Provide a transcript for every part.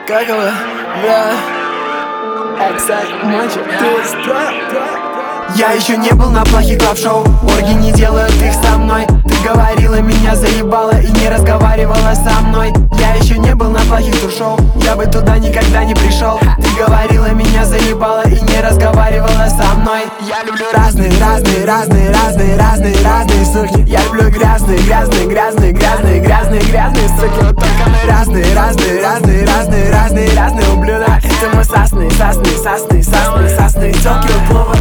Как его? Да. Эксай, мочи, ты строй. Я еще не был на плохих клаб-шоу. Орги не делают их со мной. Ты говорила, меня заебала и не разговаривала со мной. Я еще не был на плохих тур-шоу. Я бы туда никогда не пришел. Ты говорила, меня заебала и не разговаривала со мной. Я люблю разные суки. Я люблю грязные суки. Вот только мы разные ублюдок. Это мы сасные тёлки у клуба.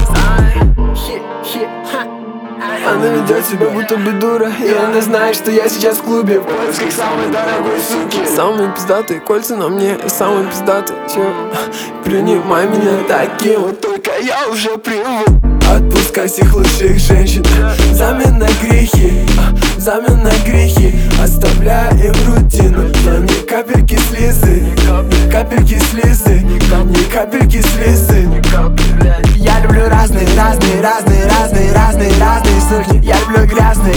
Она ведет себя будто бы дура, и она знает, что я сейчас в клубе в поисках самой дорогой суки. Самые пиздатые кольца на мне, самые пиздатые, чё? Принимай меня таким, вот только я уже привык. Отпускай всех лучших женщин, взамен на грехи, оставляя им рутину. Но ни капельки слезы, ни капельки слезы. Я люблю разные суки. Я люблю грязные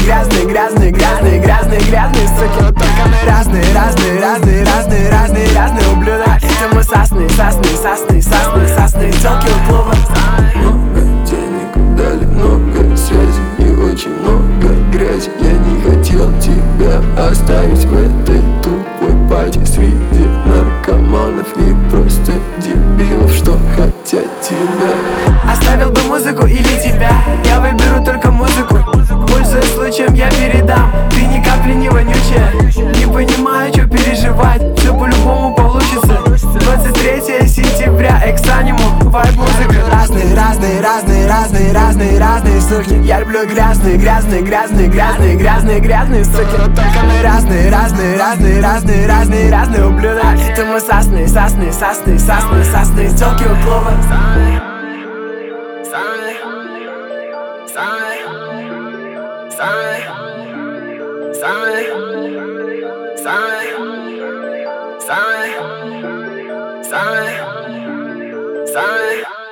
суки. Вот только мы разные ублюдок. Это мы сасные тёлки у клуба. Много денег дали, много связей и очень много грязи. Я не хотел тебя оставить в этой тупой пати среди наркоманов и просто дебилов, что хотят тебя. Оставил бы музыку или тебя, я выберу только музыку. Пользуясь случаем, я передам. Ты ни капли не вонючая. Не понимаю, что переживать, все по-любому получится. 23 сентября, эксаниму, вайб музыка. Разные суки. Я люблю грязные суки. Вот только мы разные ублюдок. Это мы сасные тёлки у клуба. Sign.